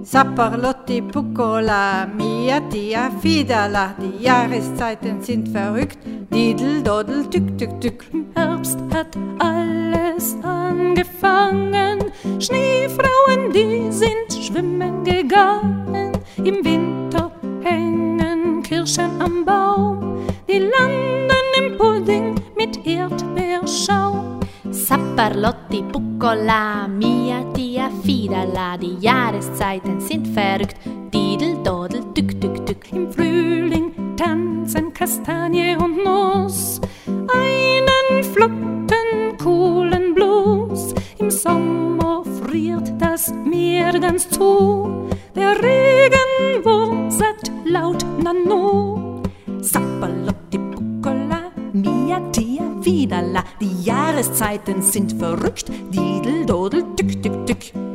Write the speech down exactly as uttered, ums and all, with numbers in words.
Sapperlotti, Pukkola, Mia, Tia, Fidala, die Jahreszeiten sind verrückt. Didel, Dodel, Tück, Tück, Tück. Im Herbst hat alles angefangen. Schneefrauen, die sind schwimmen gegangen. Im Winter hängen Kirschen am Baum. Die landen im Pudding mit Erdbeerschaum. Sapperlotti, Pukkola, Mia, Tia, Fidala, die Jahreszeiten sind verrückt. Didel, Dodel, Tück, Tück, Tück. Im Frühling tanzen Kastanie und Nuss einen flotten, coolen Blues. Im Sommer friert das Meer ganz zu. Der Regenwurm sagt laut Nanu. Sapperlotti, Pukkola, Mia, Tia, Fidala, die Jahreszeiten sind verrückt. Didel, Dodel, Tück, Tück, Tück.